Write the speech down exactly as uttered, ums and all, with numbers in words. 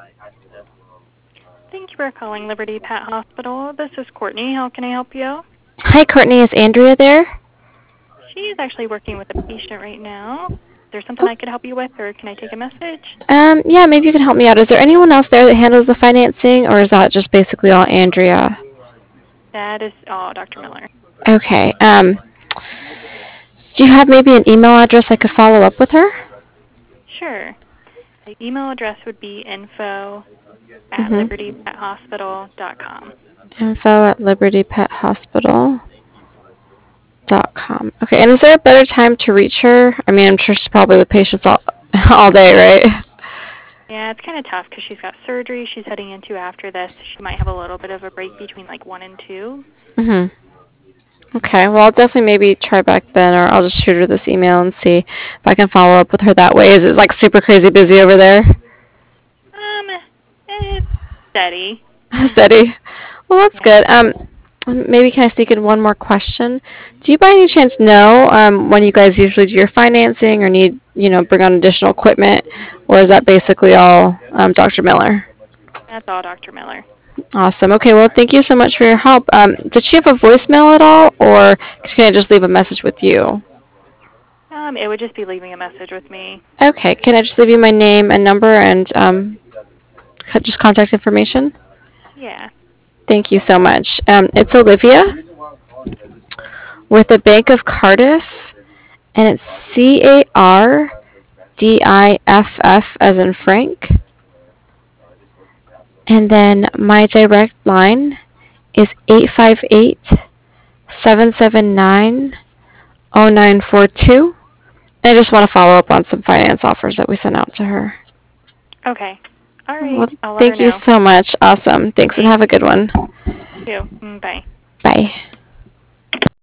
Thank you for calling Liberty Pet Hospital. This is Courtney. How can I help you? Hi, Courtney. Is Andrea there? She's actually working with a patient right now. Is there something I could help you with, or can I take a message? Um, yeah, maybe you can help me out. Is there anyone else there that handles the financing, or is that just basically all Andrea? That is all Doctor Miller. Okay. Um, do you have maybe an email address I could follow up with her? Sure. The email address would be info at Mm-hmm. liberty pet hospital dot com. Info at liberty pet hospital dot com. Okay, and is there a better time to reach her? I mean, I'm sure she's probably with patients all, all day, right? Yeah, it's kind of tough because she's got surgery she's heading into after this. She might have a little bit of a break between like one and two. Mm-hmm. Okay, well, I'll definitely maybe try back then, or I'll just shoot her this email and see if I can follow up with her that way. Is it like super crazy busy over there? Um, it's steady. Steady. Well, that's Yeah. good. Um, maybe can I sneak in one more question? Do you by any chance know um, when you guys usually do your financing or need, you know, bring on additional equipment, or is that basically all um, Doctor Miller? That's all Doctor Miller. Awesome. Okay, well, thank you so much for your help. Um, did she have a voicemail at all, or can I just leave a message with you? Um, it would just be leaving a message with me. Okay, can I just leave you my name and number and um, co- just contact information? Yeah. Thank you so much. Um, it's Olivia with the Bank of Cardiff, and it's C A R D I F F as in Frank. And then my direct line is eight five eight, seven seven nine, zero nine four two. I just want to follow up on some finance offers that we sent out to her. Okay. All right. Well, I'll let her thank you know. so much. Awesome. Thanks, and Thank have a good one. you. Mm, bye. Bye.